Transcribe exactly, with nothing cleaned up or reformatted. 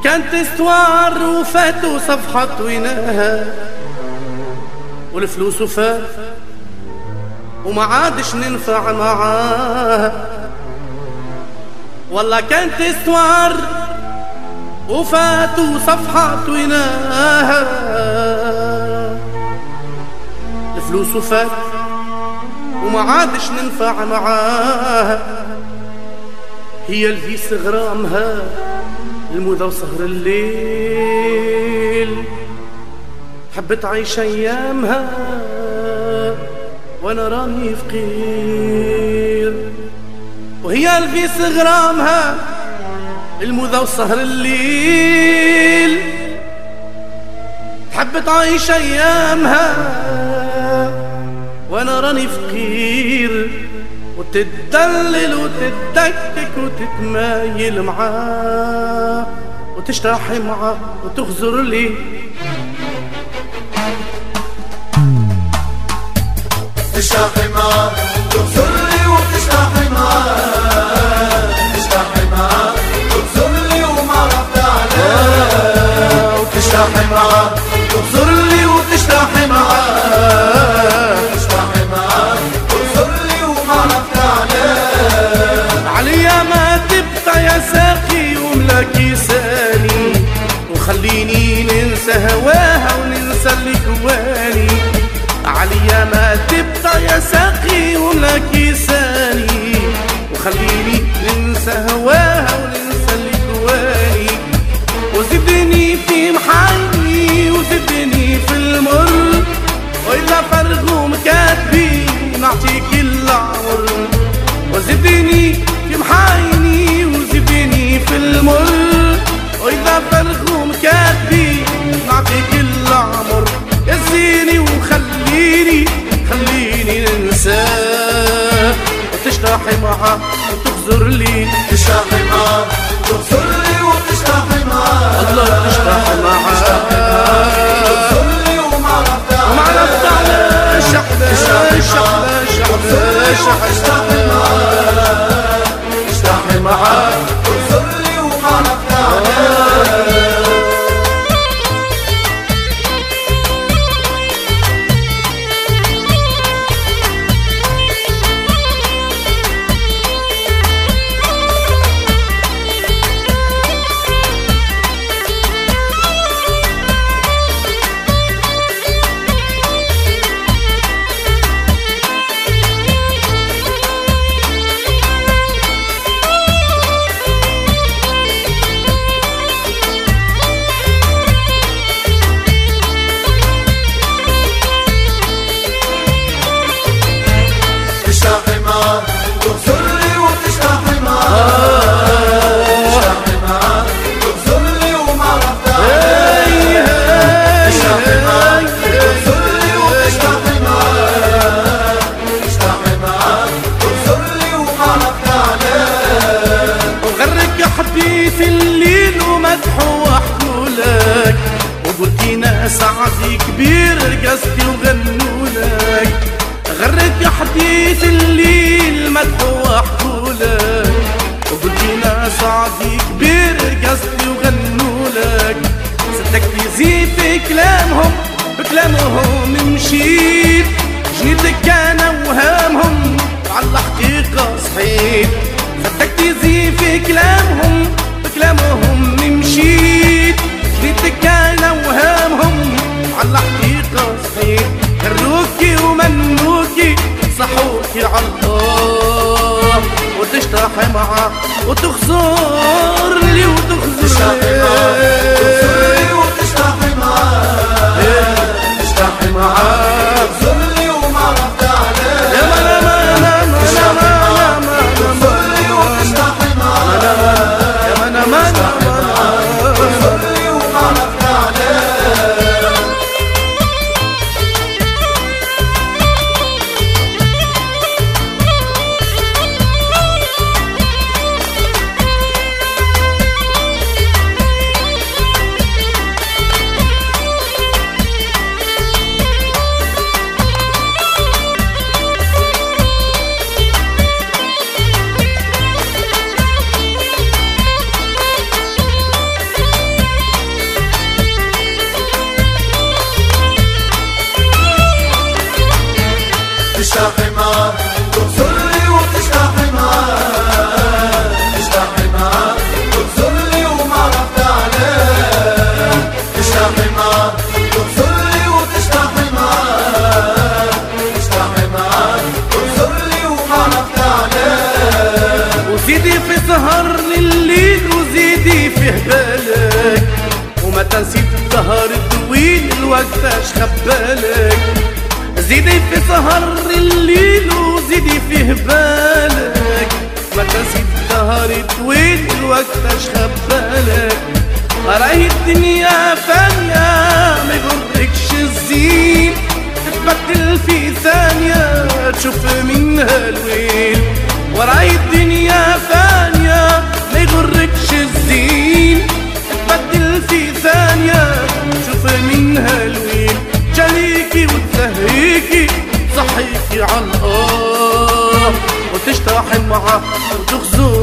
وكانت استوار وفاتوا صفحة طويناها والفلوس وفات وما عادش ننفع معاها. والله كانت استوار وفاتوا صفحة طويناها الفلوس وفات وما عادش ننفع معاها. هي الفيس غرامها الموضة وسهر الليل حبت عيش ايامها وانا راني فقير. وهي الفيس غرامها الموضة وسهر الليل حبت عيش ايامها وانا راني فقير. وتتدلل وتتدكك وتتمايل معاه وتشتاحي معاه وتخزر لي تشتاحي معاه تخزر لي وتشتاحي معاه تشتاحي معاه تخزر لي وما عرفت عليه وتشتاحي معاه تخزر لي وتشتاحي معاه تشتاحي معاه تخزر لي وما عرفت عليه. عليا ما تبقى يا ساقي وملاك لساني وخليني ننسى هواها وننسى اللي جواني. عليا ما تبقى يا ساقي وملاك لساني وخليني ننسى هواها وننسى اللي جواني. وزدني في محني وزدني في المر وإلا فرغهم كاتبين نعطيك العمر. وزدني في محايني وزدني في المر وإذا فرغهم كاتبين نعطيك العمر. يزيني وخليني خليني ننساه وتشتاحي معاه وتخزر لي تشتاحي معاه تخزر لي وتشتاحي معاه الله تشتاحي معاه تخزر لي وما عرفت عليه وما عرفت عليه شحنة شحنة شحنة شحنة تشتاحي معاه تشتاحي معاه تخزر لي وما عرفت عليه. تشتاحي معاه تخزر لي وتشتاحي معاه تشتاحي معاه تخزر لي وما عرفت عليه تشتاحي معاه تخزر لي وتشتاحي معاه تشتاحي معاه تخزر لي وما عرفت عليه. وغرك حديث الليل ومدحه وحكولك وقلتينا سعدي كبير رقصتي وغنولك. غرك حديث الليل مدحه وحكولك وقلتينا سعدي كبير رقصتي وغنولك. صدقت تزيد في كلامهم بكلامهم مشيت جنيتك انا وهامهم على الحقيقة صحيت. صدقت تزيد في كلامهم بكلامهم مشيت جنيتك انا وهامهم على الحقيقة صحيت. كروكي ومنوكي صحوكي عالله وتشتاحي معاه وتخزر لي وتخزر لي وتشتاحي معاه تشتاحي معاه تخزر لي وما عرفت عليه. يا ما ما ما ما ما ما تخزر لي وتشتاحي معاه يا ما ما تخزر لي وما عرفت عليه. وقتاش خبالك، زيدي في سهر الليل وزيدي فيه بالك، ما تنسي الدهر طويل وقتاش خبالك. راهي الدنيا فانية ما يغركش الزين، تتبدل في ثانية تشوف منها الويل. وراهي الدنيا فانية ما يغركش الزين، تتبدل في ثانية تشوف منها الويل. جاليكي وتلهيكي صحيكي عالآه وتشتاحن معاه وتخزو